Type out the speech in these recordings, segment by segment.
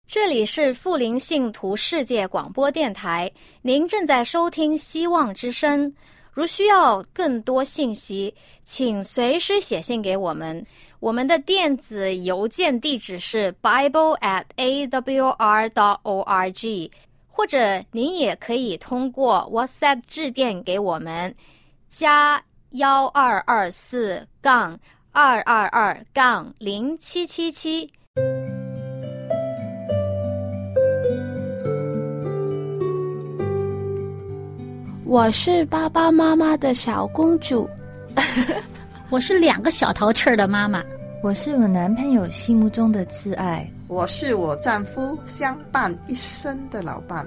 这里是富林信徒世界广播电台，您正在收听希望之声。如需要更多信息，请随时写信给我们。我们的电子邮件地址是 bible@awr.org， 或者您也可以通过 WhatsApp 致电给我们，加1224-222-0777。 我是爸爸妈妈的小公主。 我是2个小淘气儿的妈妈。 我是我男朋友心目中的挚爱。 我是我丈夫相伴一生的老伴。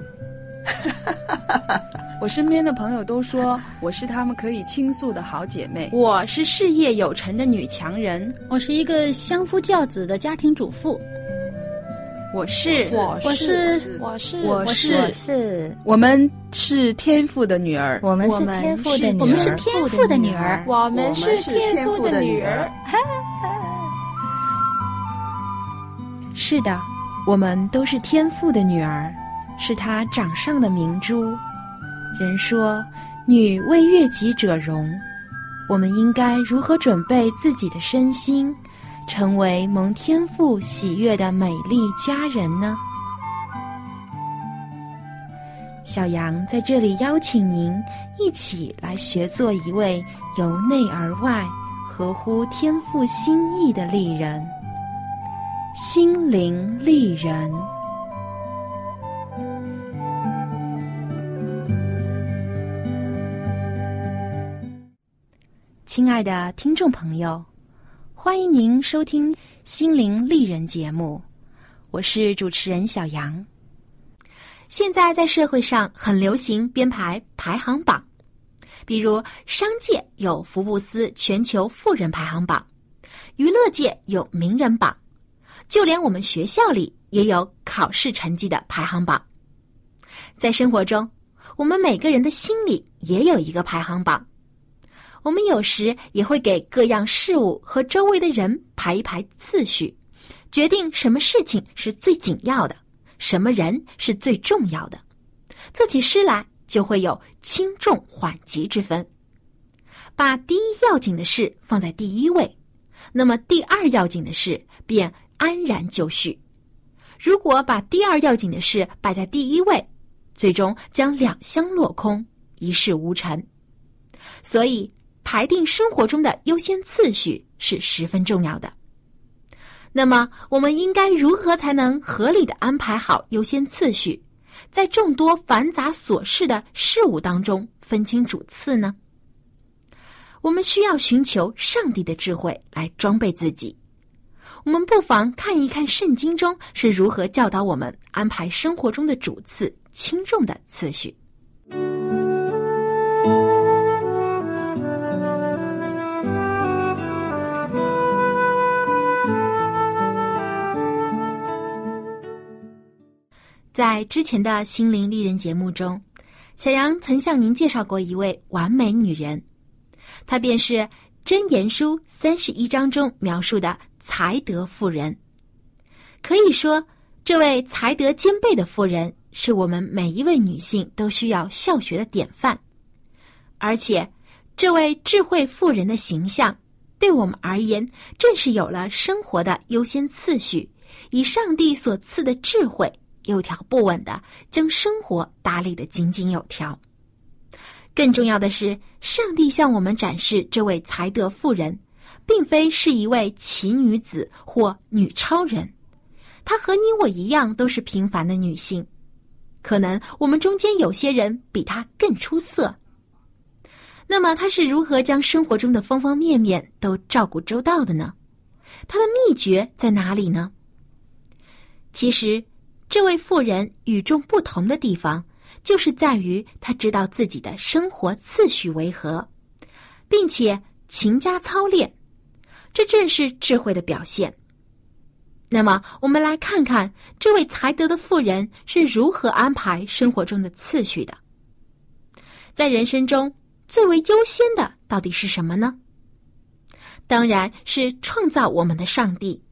我身边的朋友都说我是他们可以倾诉的好姐妹。 我是事业有成的女强人。 我是一个相夫教子的家庭主妇。 我是我们是天父的女儿。 我们是天父的女儿。 我们是天父的女儿。 我们是天父的女儿。 是的，我们都是天父的女儿，是他掌上的明珠。人说女为悦己者容，我们应该如何准备自己的身心，成为蒙天父喜悦的美丽佳人呢？小杨在这里邀请您一起来学做一位由内而外合乎天父心意的丽人，心灵丽人。亲爱的听众朋友，欢迎您收听心灵丽人节目，我是主持人小杨。现在在社会上很流行编排排行榜，比如商界有福布斯全球富人排行榜，娱乐界有名人榜，就连我们学校里也有考试成绩的排行榜。在生活中，我们每个人的心里也有一个排行榜，我们有时也会给各样事物和周围的人排一排次序，决定什么事情是最紧要的，什么人是最重要的。做起诗来就会有轻重缓急之分，把第一要紧的事放在第一位，那么第二要紧的事便安然就绪。如果把第二要紧的事摆在第一位，最终将两相落空，一事无成。所以排定生活中的优先次序是十分重要的。那么我们应该如何才能合理地安排好优先次序，在众多繁杂琐事的事物当中分清主次呢？我们需要寻求上帝的智慧来装备自己。我们不妨看一看圣经中是如何教导我们安排生活中的主次轻重的次序。在之前的心灵丽人节目中，小杨曾向您介绍过一位完美女人，她便是箴言书31章中描述的才德妇人。可以说，这位才德兼备的妇人是我们每一位女性都需要效学的典范。而且，这位智慧妇人的形象，对我们而言，正是有了生活的优先次序，以上帝所赐的智慧，有条不紊地将生活打理得井井有条。更重要的是，上帝向我们展示这位才德妇人，并非是一位奇女子或女超人，她和你我一样都是平凡的女性，可能我们中间有些人比她更出色。那么她是如何将生活中的方方面面都照顾周到的呢？她的秘诀在哪里呢？其实这位妇人与众不同的地方，就是在于她知道自己的生活次序为何，并且勤加操练，这正是智慧的表现。那么我们来看看这位才德的妇人是如何安排生活中的次序的。在人生中最为优先的到底是什么呢？当然是创造我们的上帝。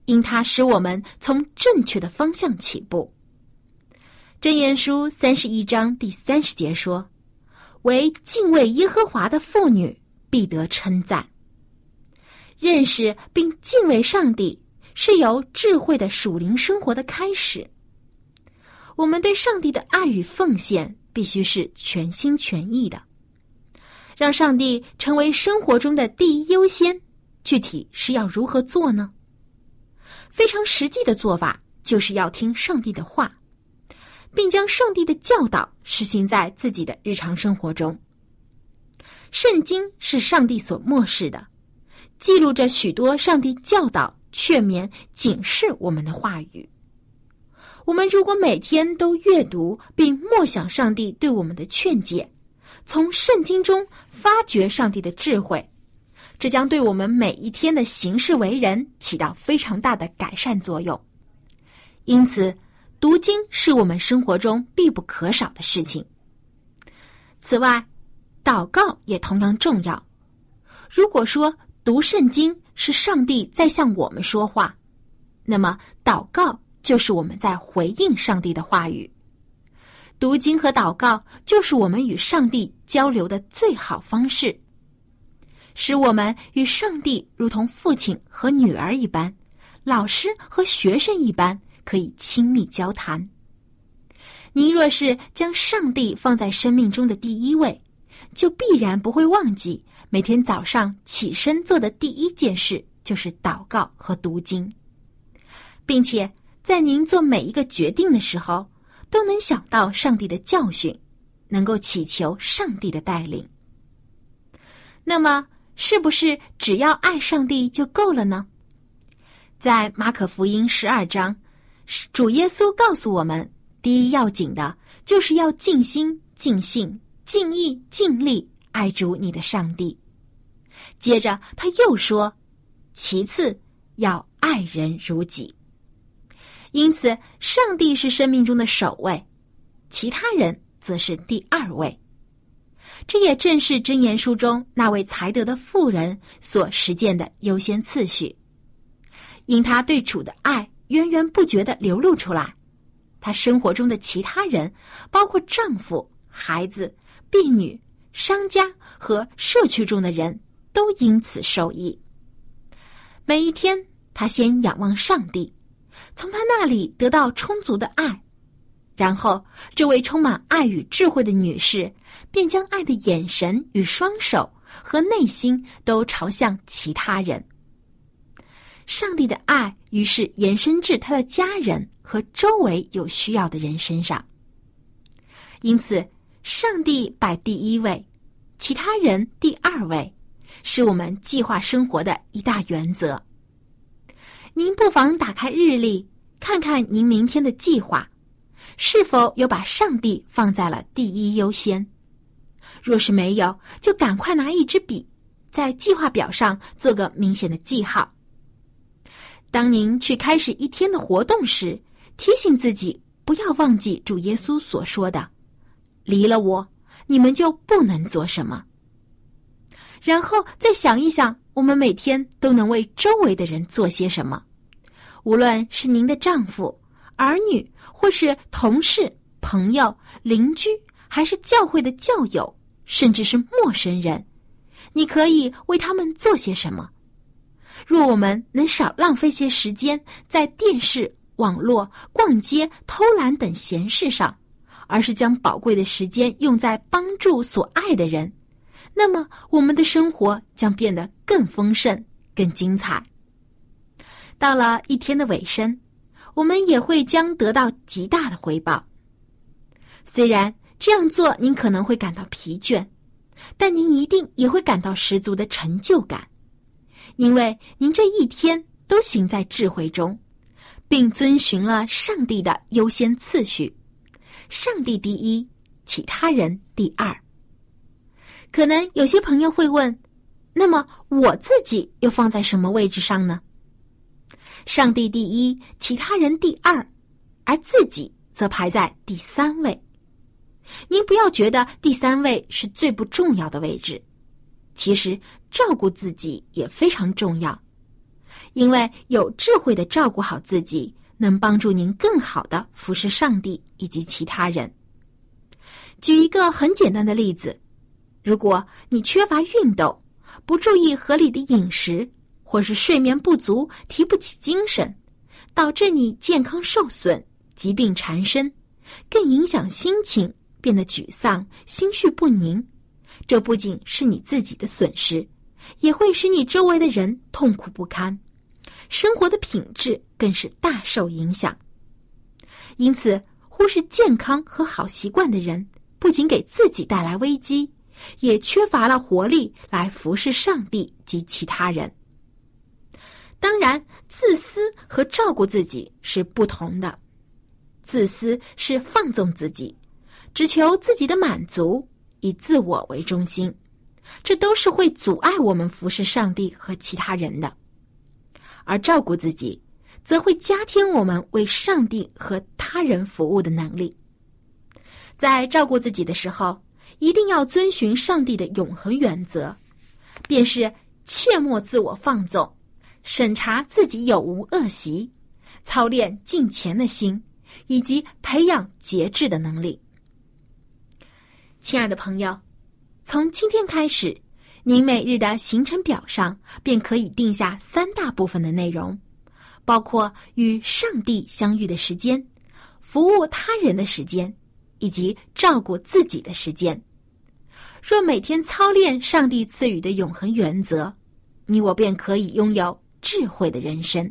因它使我们从正确的方向起步。箴言书31章第30节说，为敬畏耶和华的妇女必得称赞。认识并敬畏上帝是由智慧的属灵生活的开始。我们对上帝的爱与奉献必须是全心全意的，让上帝成为生活中的第一优先。具体是要如何做呢？非常实际的做法就是要听上帝的话，并将上帝的教导实行在自己的日常生活中。圣经是上帝所默示的，记录着许多上帝教导、劝勉、警示我们的话语。我们如果每天都阅读并默想上帝对我们的劝诫，从圣经中发掘上帝的智慧，这将对我们每一天的行事为人起到非常大的改善作用。因此，读经是我们生活中必不可少的事情。此外，祷告也同样重要。如果说读圣经是上帝在向我们说话，那么祷告就是我们在回应上帝的话语。读经和祷告就是我们与上帝交流的最好方式，使我们与上帝如同父亲和女儿一般，老师和学生一般，可以亲密交谈。您若是将上帝放在生命中的第一位，就必然不会忘记每天早上起身做的第一件事就是祷告和读经，并且在您做每一个决定的时候，都能想到上帝的教训，能够祈求上帝的带领。那么，是不是只要爱上帝就够了呢？在马可福音12章，主耶稣告诉我们，第一要紧的就是要尽心、尽性、尽意、尽力爱主你的上帝。接着他又说，其次要爱人如己。因此，上帝是生命中的首位，其他人则是第二位。这也正是箴言书中那位才德的妇人所实践的优先次序。因他对主的爱源源不绝地流露出来，他生活中的其他人，包括丈夫、孩子、婢女、商家和社区中的人，都因此受益。每一天，他先仰望上帝，从他那里得到充足的爱，然后这位充满爱与智慧的女士便将爱的眼神与双手和内心都朝向其他人。上帝的爱于是延伸至他的家人和周围有需要的人身上。因此，上帝摆第一位，其他人第二位，是我们计划生活的一大原则。您不妨打开日历，看看您明天的计划，是否有把上帝放在了第一优先。若是没有，就赶快拿一支笔，在计划表上做个明显的记号。当您去开始一天的活动时，提醒自己不要忘记主耶稣所说的，离了我，你们就不能做什么。然后再想一想，我们每天都能为周围的人做些什么，无论是您的丈夫、儿女，或是同事、朋友、邻居，还是教会的教友，甚至是陌生人，你可以为他们做些什么？若我们能少浪费些时间在电视、网络、逛街、偷懒等闲事上，而是将宝贵的时间用在帮助所爱的人，那么我们的生活将变得更丰盛、更精彩。到了一天的尾声，我们也会将得到极大的回报。虽然这样做您可能会感到疲倦，但您一定也会感到十足的成就感，因为您这一天都行在智慧中，并遵循了上帝的优先次序，上帝第一，其他人第二。可能有些朋友会问，那么我自己又放在什么位置上呢？上帝第一，其他人第二，而自己则排在第三位。您不要觉得第三位是最不重要的位置，其实照顾自己也非常重要， 因为有智慧的照顾好自己，能帮助您更好的服侍上帝以及其他人。举一个很简单的例子，如果你缺乏运动，不注意合理的饮食，或是睡眠不足，提不起精神，导致你健康受损，疾病缠身，更影响心情，变得沮丧，心绪不宁。这不仅是你自己的损失，也会使你周围的人痛苦不堪，生活的品质更是大受影响。因此，忽视健康和好习惯的人，不仅给自己带来危机，也缺乏了活力来服侍上帝及其他人。当然，自私和照顾自己是不同的。自私是放纵自己，只求自己的满足，以自我为中心，这都是会阻碍我们服侍上帝和其他人的。而照顾自己，则会加添我们为上帝和他人服务的能力。在照顾自己的时候，一定要遵循上帝的永恒原则，便是切莫自我放纵，审查自己有无恶习，操练敬虔的心，以及培养节制的能力。亲爱的朋友，从今天开始，您每日的行程表上便可以定下3大部分的内容，包括与上帝相遇的时间、服务他人的时间，以及照顾自己的时间。若每天操练上帝赐予的永恒原则，你我便可以拥有智慧的人生。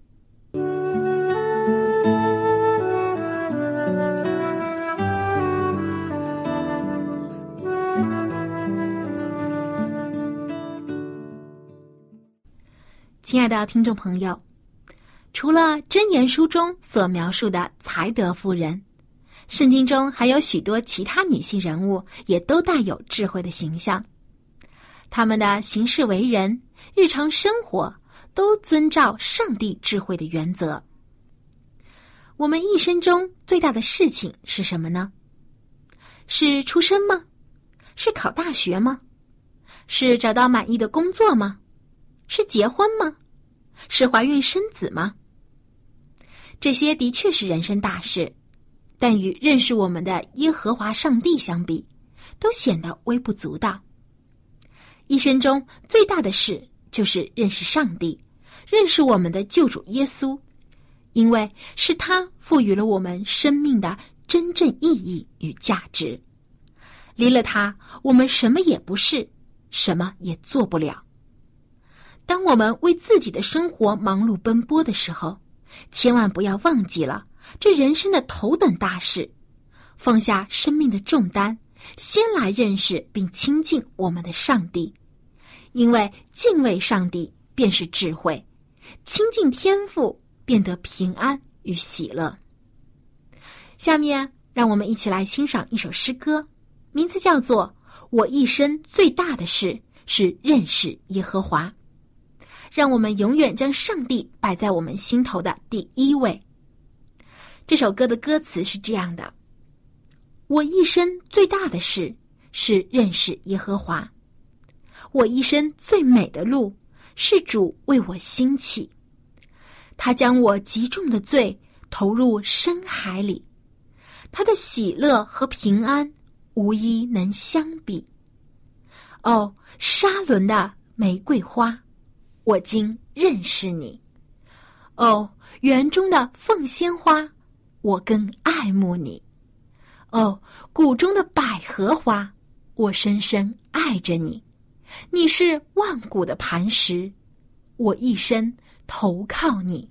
亲爱的听众朋友，除了箴言书中所描述的才德妇人，圣经中还有许多其他女性人物也都带有智慧的形象。她们的行事为人、日常生活都遵照上帝智慧的原则。我们一生中最大的事情是什么呢？是出生吗？是考大学吗？是找到满意的工作吗？是结婚吗？是怀孕生子吗？这些的确是人生大事，但与认识我们的耶和华上帝相比，都显得微不足道。一生中最大的事就是认识上帝，认识我们的救主耶稣，因为是他赋予了我们生命的真正意义与价值。离了他，我们什么也不是，什么也做不了。当我们为自己的生活忙碌奔波的时候，千万不要忘记了这人生的头等大事，放下生命的重担，先来认识并亲近我们的上帝。因为敬畏上帝便是智慧，亲近天父便得平安与喜乐。下面让我们一起来欣赏一首诗歌，名字叫做《我一生最大的事是认识耶和华》。让我们永远将上帝摆在我们心头的第一位。这首歌的歌词是这样的：我一生最大的事是认识耶和华，我一生最美的路是主为我兴起，他将我极重的罪投入深海里，他的喜乐和平安无一能相比。哦，沙伦的玫瑰花，我今认识你。哦，园中的凤仙花，我更爱慕你。哦，谷中的百合花，我深深爱着你。你是万古的磐石，我一生投靠你。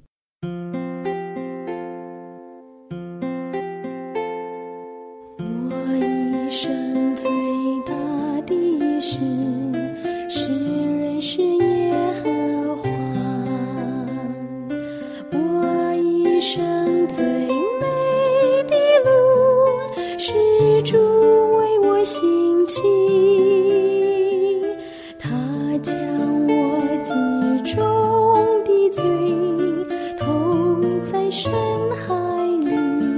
我一生最大的事是认识耶和华，我一生最美的路是主为我兴起，他将我极重的罪投在深海里，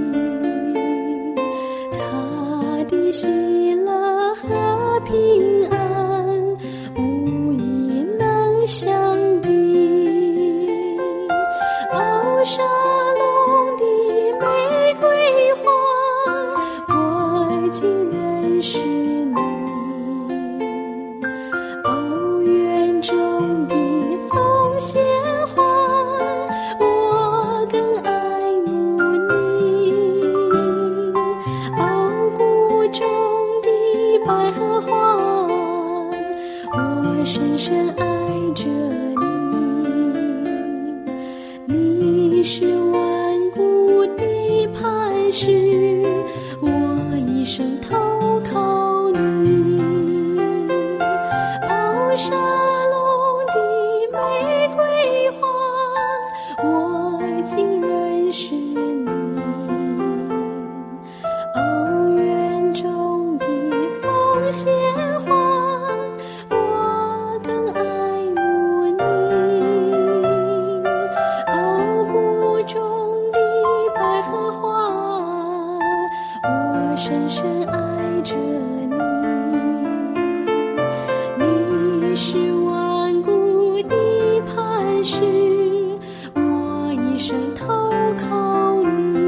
他的喜乐和平安无一能相比。 竟认识你。哦，园中的凤仙花，我更爱慕你。哦，谷中的百合花，我深深爱着你。你是万古的磐石，我一生投靠你。哦，沙龙的玫瑰花，我竟认识你。哦，园中的凤仙花，我更爱慕你。哦，谷中的百合花，我深深爱着你。你是万古的磐石，我一生投靠你。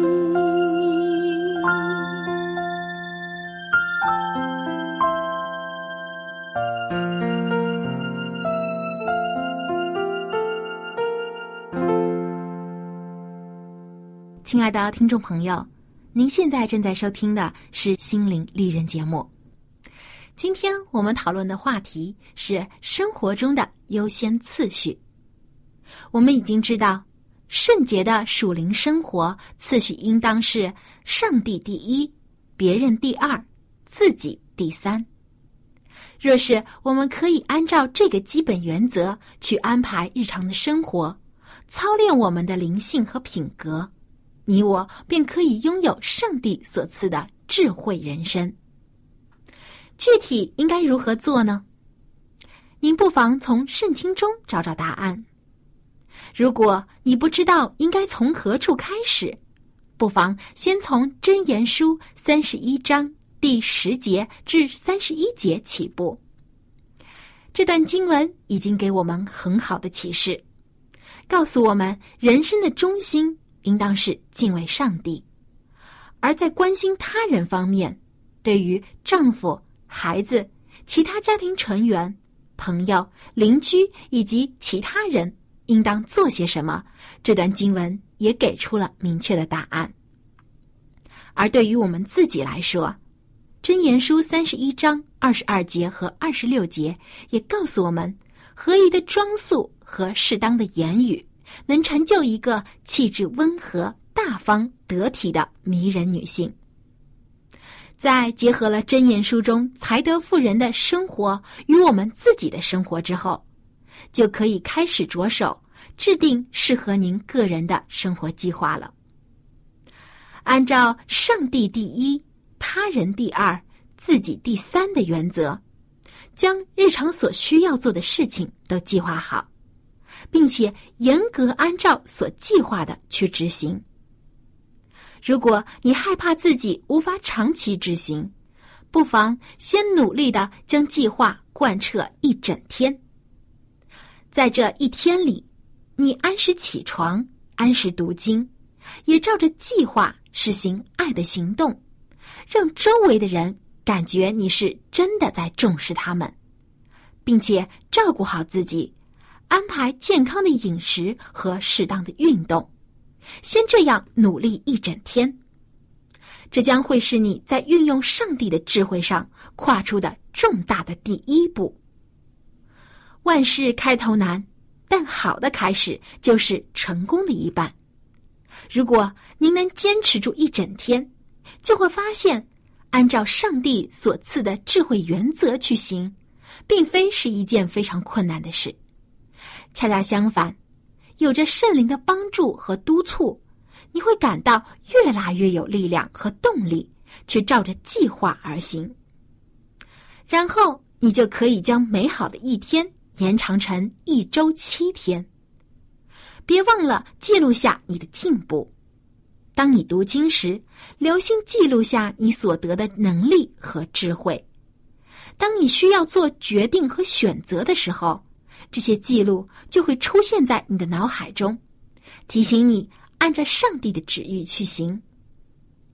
亲爱的听众朋友，您现在正在收听的是心灵丽人节目。今天我们讨论的话题是生活中的优先次序。我们已经知道，圣洁的属灵生活次序应当是上帝第一，别人第二，自己第三。若是我们可以按照这个基本原则去安排日常的生活，操练我们的灵性和品格，你我便可以拥有上帝所赐的智慧人生。具体应该如何做呢？您不妨从圣经中找找答案。如果你不知道应该从何处开始，不妨先从箴言书31章第10节至31节起步。这段经文已经给我们很好的启示，告诉我们人生的中心应当是敬畏上帝，而在关心他人方面，对于丈夫、孩子、其他家庭成员、朋友、邻居以及其他人应当做些什么，这段经文也给出了明确的答案。而对于我们自己来说，箴言书31章22节和26节也告诉我们，合宜的装束和适当的言语能成就一个气质温和、大方、得体的迷人女性。在结合了箴言书中才德妇人的生活与我们自己的生活之后，就可以开始着手制定适合您个人的生活计划了。按照上帝第一、他人第二、自己第三的原则，将日常所需要做的事情都计划好，并且严格按照所计划的去执行。如果你害怕自己无法长期执行，不妨先努力地将计划贯彻一整天。在这一天里，你按时起床，按时读经，也照着计划实行爱的行动，让周围的人感觉你是真的在重视他们，并且照顾好自己，安排健康的饮食和适当的运动，先这样努力一整天。这将会是你在运用上帝的智慧上跨出的重大的第一步。万事开头难，但好的开始就是成功的一半。如果您能坚持住一整天，就会发现按照上帝所赐的智慧原则去行，并非是一件非常困难的事。恰恰相反，有着圣灵的帮助和督促，你会感到越来越有力量和动力去照着计划而行。然后你就可以将美好的一天延长成1周7天。别忘了记录下你的进步。当你读经时，留心记录下你所得的能力和智慧。当你需要做决定和选择的时候，这些记录就会出现在你的脑海中，提醒你按照上帝的旨意去行。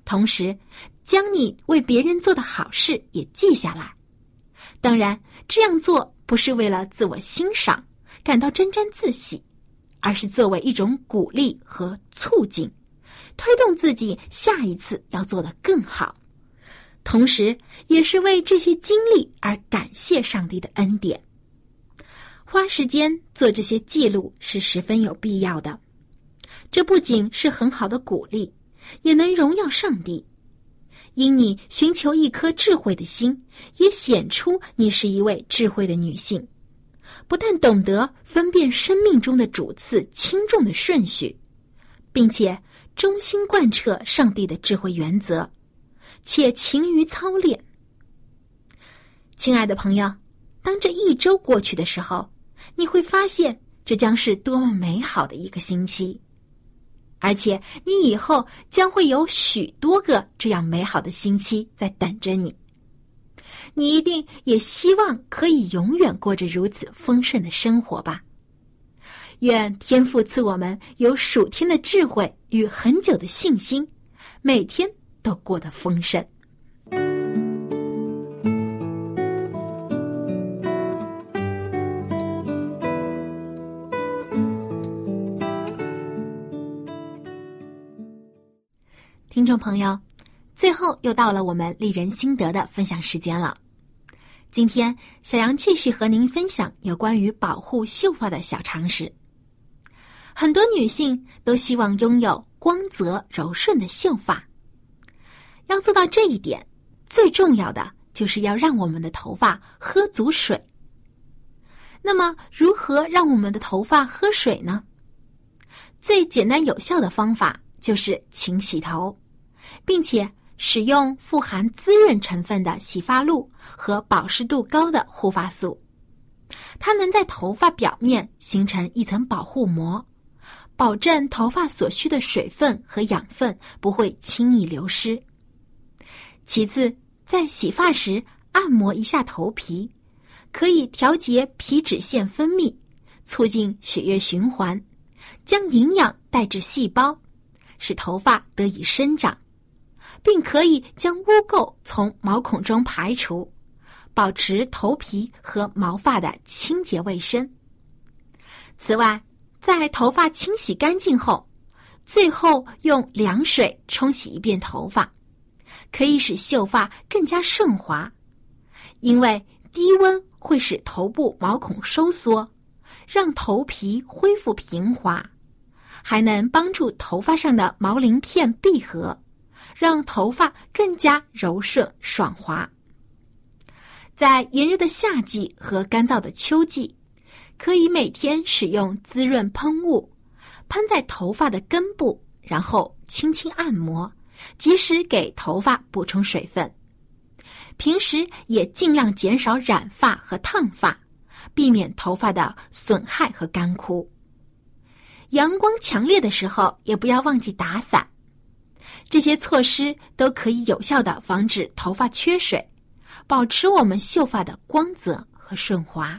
同时将你为别人做的好事也记下来。当然，这样做不是为了自我欣赏，感到沾沾自喜，而是作为一种鼓励和促进，推动自己下一次要做得更好，同时也是为这些经历而感谢上帝的恩典。花时间做这些记录是十分有必要的，这不仅是很好的鼓励，也能荣耀上帝。因你寻求一颗智慧的心，也显出你是一位智慧的女性，不但懂得分辨生命中的主次轻重的顺序，并且忠心贯彻上帝的智慧原则，且勤于操练。亲爱的朋友，当这一周过去的时候，你会发现这将是多么美好的一个星期，而且你以后将会有许多个这样美好的星期在等着你。你一定也希望可以永远过着如此丰盛的生活吧。愿天父赐我们有属天的智慧与很久的信心，每天都过得丰盛。听众朋友，最后又到了我们丽人心得的分享时间了。今天小杨继续和您分享有关于保护秀发的小常识。很多女性都希望拥有光泽柔顺的秀发，要做到这一点，最重要的就是要让我们的头发喝足水。那么如何让我们的头发喝水呢？最简单有效的方法就是勤洗头，并且使用富含滋润成分的洗发露和保湿度高的护发素，它能在头发表面形成一层保护膜，保证头发所需的水分和养分不会轻易流失。其次，在洗发时按摩一下头皮，可以调节皮脂腺分泌，促进血液循环，将营养带至细胞，使头发得以生长，并可以将污垢从毛孔中排除，保持头皮和毛发的清洁卫生。此外，在头发清洗干净后，最后用凉水冲洗一遍头发，可以使秀发更加顺滑，因为低温会使头部毛孔收缩，让头皮恢复平滑，还能帮助头发上的毛鳞片闭合，让头发更加柔顺爽滑。在炎热的夏季和干燥的秋季，可以每天使用滋润喷雾，喷在头发的根部，然后轻轻按摩，及时给头发补充水分。平时也尽量减少染发和烫发，避免头发的损害和干枯。阳光强烈的时候，也不要忘记打伞。这些措施都可以有效地防止头发缺水，保持我们秀发的光泽和顺滑。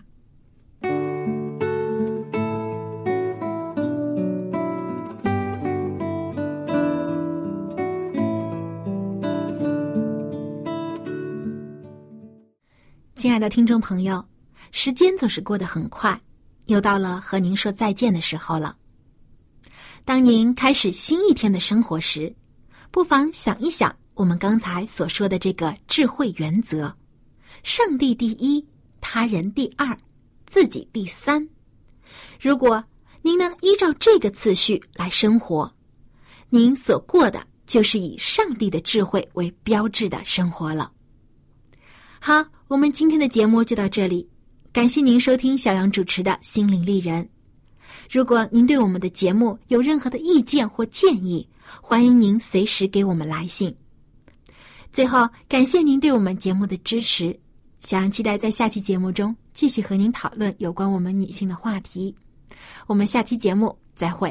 亲爱的听众朋友，时间总是过得很快，又到了和您说再见的时候了。当您开始新一天的生活时，不妨想一想我们刚才所说的这个智慧原则：上帝第一，他人第二，自己第三。如果您能依照这个次序来生活，您所过的就是以上帝的智慧为标志的生活了。好，我们今天的节目就到这里，感谢您收听小杨主持的心灵丽人。如果您对我们的节目有任何的意见或建议，欢迎您随时给我们来信。最后，感谢您对我们节目的支持，小杨期待在下期节目中继续和您讨论有关我们女性的话题。我们下期节目再会。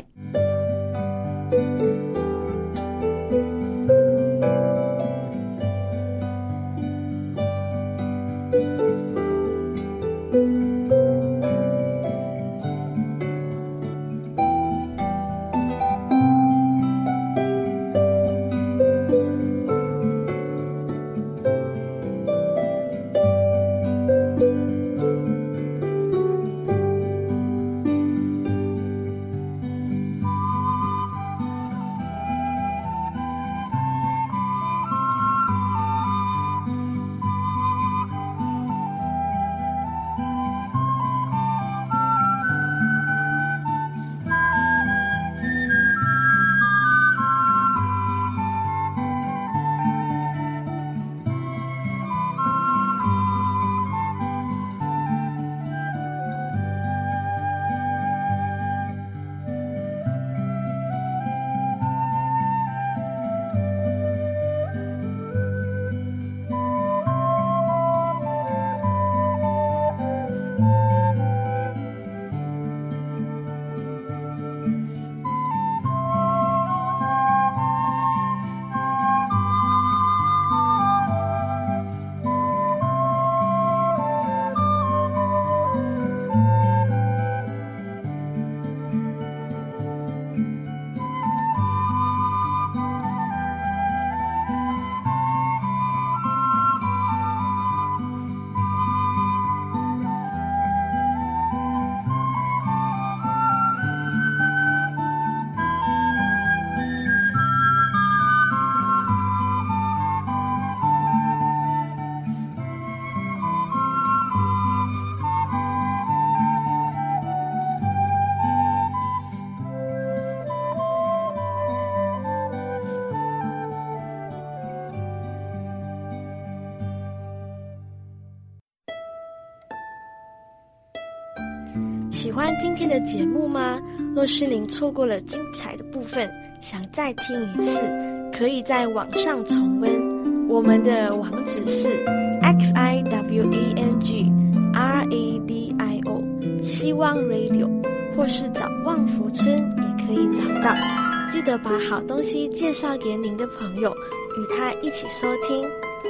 喜欢今天的节目吗？若是您错过了精彩的部分，想再听一次，可以在网上重温。我们的网址是 xiwangradio 希望 radio， 或是找旺福村也可以找到。记得把好东西介绍给您的朋友，与他一起收听。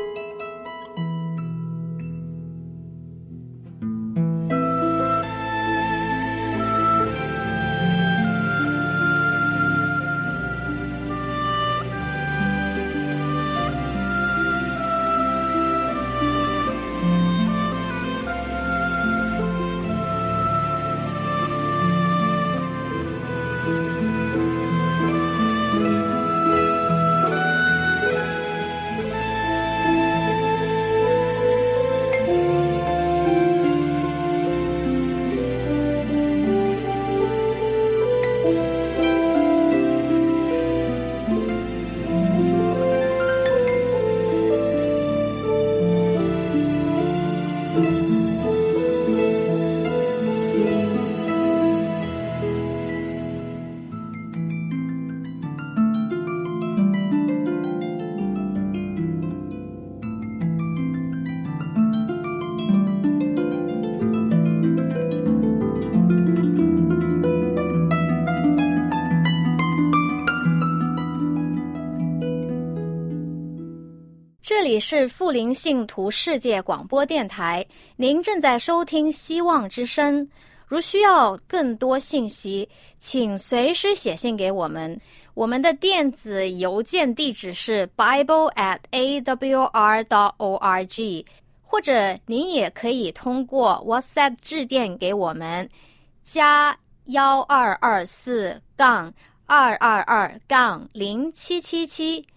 这里是富林信徒世界广播电台，您正在收听希望之声。如需要更多信息，请随时写信给我们。我们的电子邮件地址是 bible@awr.org， 或者您也可以通过 WhatsApp 致电给我们，加1224-222-0777